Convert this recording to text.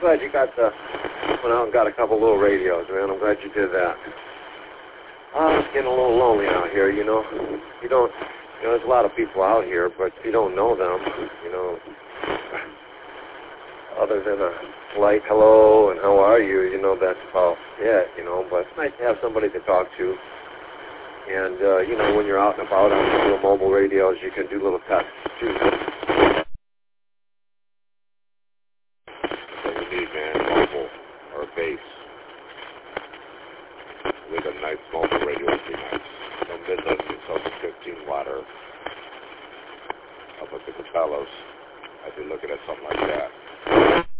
glad you went out and got a couple little radios, man. I'm glad you did that. It's getting a little lonely out here, you know. There's a lot of people out here, but you don't know them, other than a polite hello and how are you, that's about it, but it's nice to have somebody to talk to. And, when you're out and about on the little mobile radios, you can do little tests, too. What you need, man, mobile or base. With a nice mobile radio would be nice. Some business yourself a 15-watter up at the Capellos. I'd be looking at something like that.